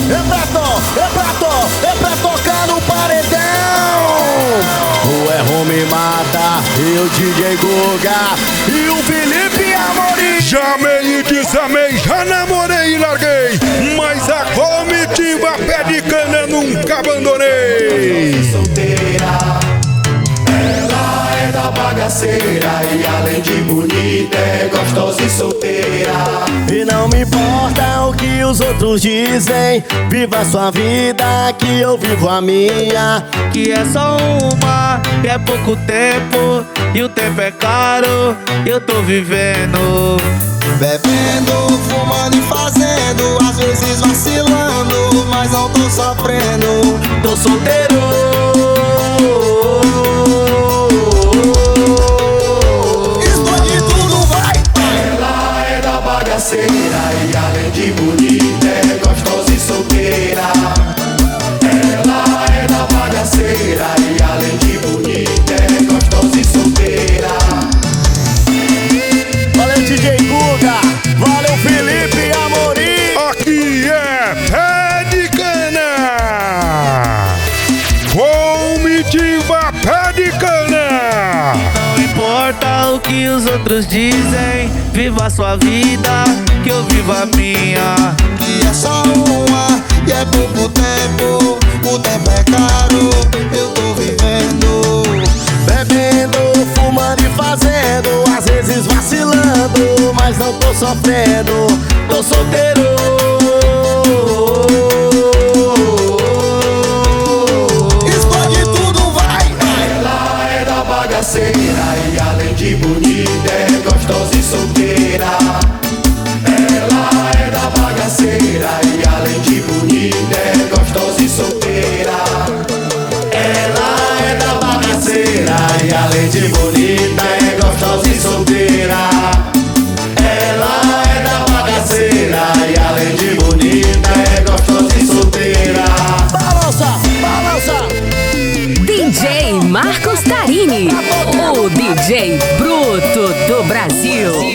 é pra tocar no paredão. O Erro me mata, e o DJ Guga e o Felipe Amorim. Já amei e desamei, já namorei e larguei, mas a comitiva pé de cana nunca abandonei. Solteira, ela é da bagaceira e além de bonita é gostosa e solteira. E não me importa o que os outros dizem, viva a sua vida que eu vivo a minha. Que é só uma, que é pouco tempo, e o tempo é caro, eu tô vivendo. Bebendo, fumando e fazendo, às vezes vacilando, mas não tô sofrendo. Tô solteiro. Explode tudo, vai! Ela é da bagaceira e além de bonita é gostosa e solteira. Ela é da bagaceira e além de bonita é gostosa e solteira. Valeu DJ Guga, valeu Felipe Amorim. Aqui é pé de cana, comitiva pé de cana. Não importa o que os outros dizem, viva a sua vida, que eu vivo a minha. Que é só uma, e é pouco tempo, o tempo é caro, eu tô vivendo. Bebendo, fumando e fazendo, às vezes vacilando, mas não tô sofrendo. Tô solteiro. Explode tudo, vai! Ela é da bagaceira e além de bonita é gostosa e solteira. Ela é da bagaceira e além de bonita é gostosa e solteira. Ela é da bagaceira e além de bonita é gostosa e solteira. Ela é da bagaceira e além de bonita é gostosa e solteira. Balança, balança. DJ Marcos Tarini, o DJ bruto do Brasil.